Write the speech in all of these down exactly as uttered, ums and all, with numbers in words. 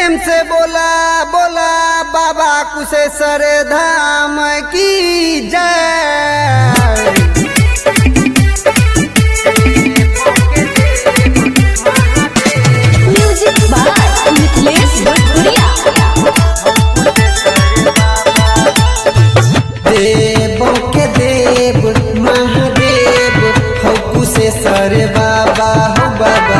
प्रेम से बोला बोला बाबा कुशेश्वर धाम की जय। म्यूजिक बाय मिथिलेश भोजपुरिया। देवों के देव महादेव हो कुशेश्वर बाबा हो बाबा।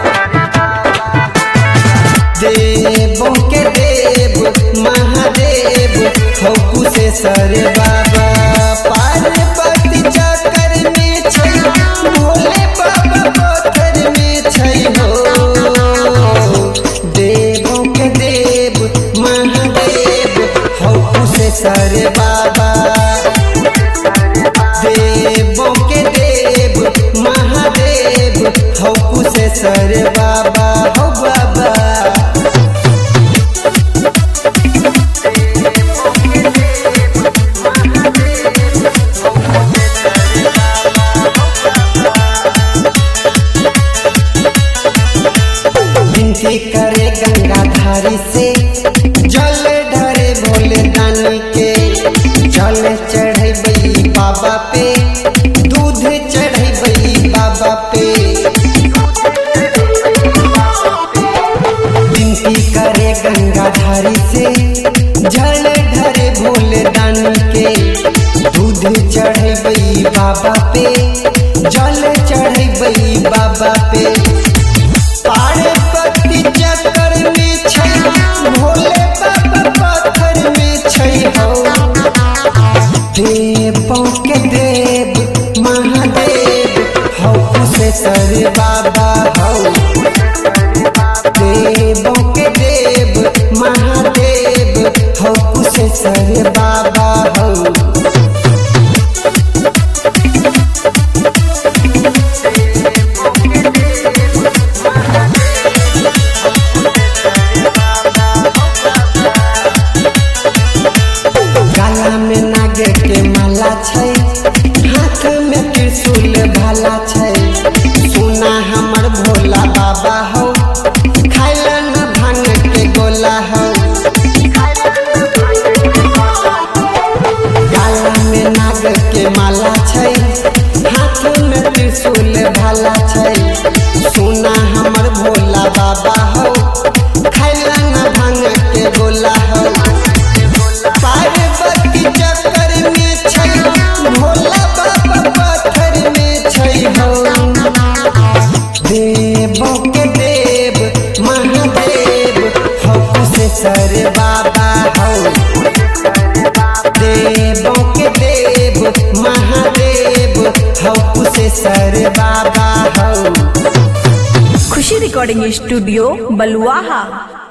देवों के देव महादेव हो कुशेश्वर बाबा। पार्वती चक्कर में छै भोले बाबा पत्थर में छै हो। देवों के देव महादेव हो कुशेश्वर बाबा। देवों के देव महादेव हो कुशेश्वर बाबा हो बाबा। विनती करे गंगाधारी से जल ढरे भोले दानी के। जल चढ़े बई बाबा पे दूध चढ़े बई बाबा पे। विनती करे गंगाधारी से जल ढरे भोले दानी के। दूध चढ़े बई बाबा पे जल चढ़े बई बाबा पे। पार्वती चक्कर में छै भोले बाबा पत्थर में छै हो। देवों के देव महादेव हो कुशेश्वर बाबा हो। देवों के देव महादेव हो कुशेश्वर बाबा हो। गला में नागे के माला छै हाथ में त्रिशूल भाला छै। सुना हमर भोला बाबा हो खाइला न भांग के गोला हो। गला में नाग के माला छै हाथ में त्रिशूल भाला छै। सुना हमर भोला बाबा हो खाइला न भांग के गोला हो। पार्वती चक्कर में छै भोला बाबा पत्थर में छै हो। देवों के देव महादेव हो कुशेश्वर बाबा हो। देवों के देव महादेव हो कुशेश्वर बाबा हो। खुशी रिकॉर्डिंग स्टूडियो बलुआहा।